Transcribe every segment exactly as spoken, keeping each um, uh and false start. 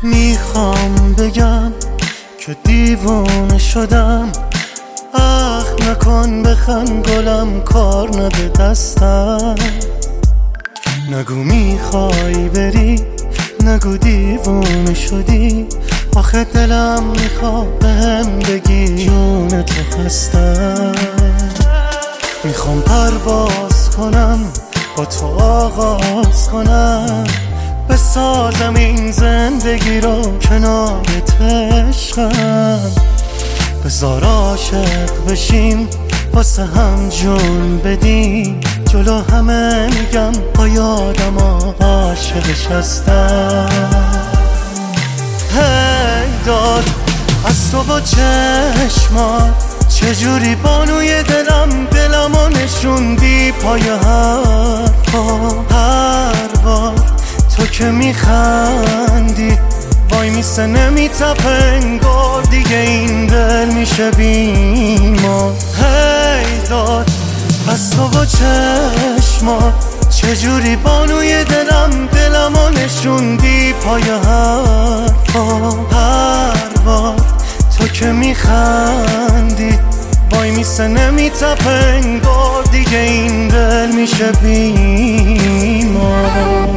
میخوام بگم که دیوونه شدم، اخ نکن بخند گلم کار نده دستم. نگو میخوای بری، نگو دیوونه شدی، آخه دلم میخواد بهم بگی جون تو هستم. میخوام پرواز کنم با تو آغاز کنم، بسازم این زندگی رو کنارت عشقم. بذار عاشق بشیم واسه هم جون بدیم، جلو همه میگم با یادم عاشقش هستم. هی داد از تو با چشمات چجوری بانوی دلم دلمو نشوندی پای حرفا. هر بار تو که میخندی وای میسه نمیتپه انگار دیگه این دل میشه بیمار. هی داد از تو با چشمات چجوری بانوی دلم دلمو نشوندی پای حرفا. هر بار تو که میخندی وای میسه نمیتپه انگار دیگه این دل میشه بیمار.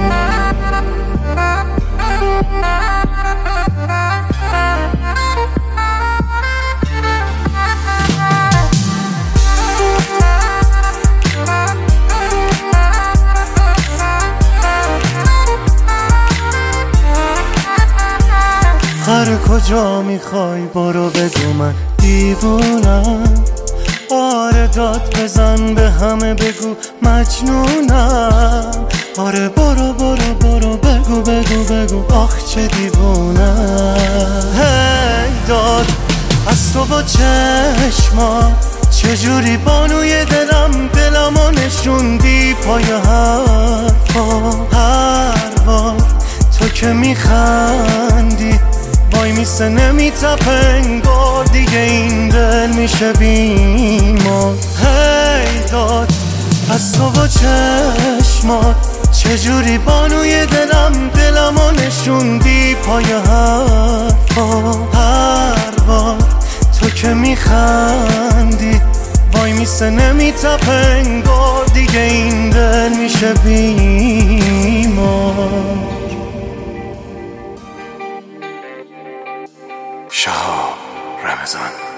هر کجا میخوای برو بگو من دیوونم، آره داد بزن به همه بگو مجنونم. آره برو برو برو بگو بگو بگو آخ چه دیوونم. هی داد از تو با چشمات چجوری بانوی دلم دلمو نشوندی پای حرفا. هر بار تو که میخندی وای میسه نمیتپه انگار دیگه این دل میشه بیمار. هی داد از تو با چشمات چجوری بانوی دلم دلمو نشوندی پای حرفا. هر بار تو که میخندی وای میسه نمیتپه انگار دیگه این دل میشه بیمار. شهاب رمضان.